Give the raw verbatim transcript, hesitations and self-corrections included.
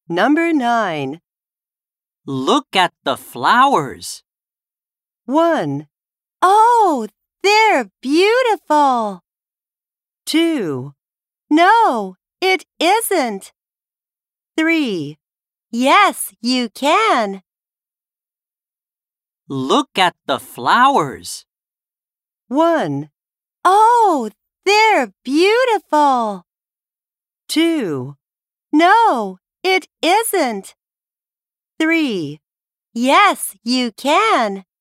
Number nine. Look at the flowers. One, Oh, they're beautiful. two, No, it isn't. three, Yes, you can. Look at the flowers. one, Oh, they're beautiful. two, No, it isn't. three. Yes, you can.